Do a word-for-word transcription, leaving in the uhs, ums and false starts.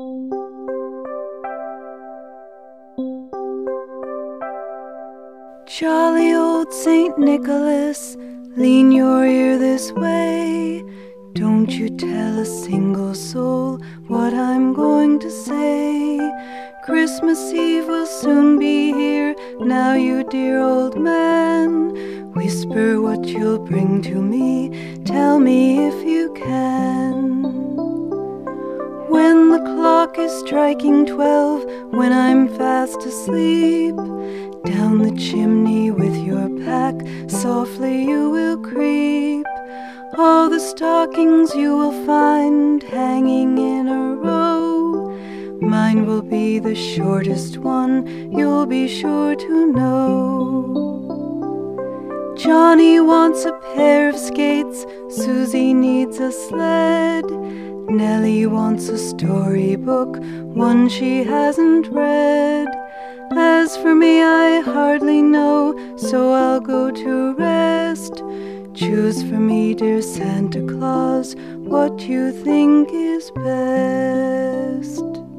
Jolly old Saint Nicholas, lean your ear this way. Don't you tell a single soul what I'm going to say. Christmas Eve will soon be here, now you dear old man. Whisper what you'll bring to me, tell me if you can. When the clock is striking twelve, when I'm fast asleep, down the chimney with your pack, softly you will creep. All the stockings you will find hanging in a row. Mine will be the shortest one, you'll be sure to know. Johnny wants a pair of skates, Susie needs a sled. Nellie wants a storybook, one she hasn't read. As for me, I hardly know, so I'll go to rest. Choose for me, dear Santa Claus, what you think is best.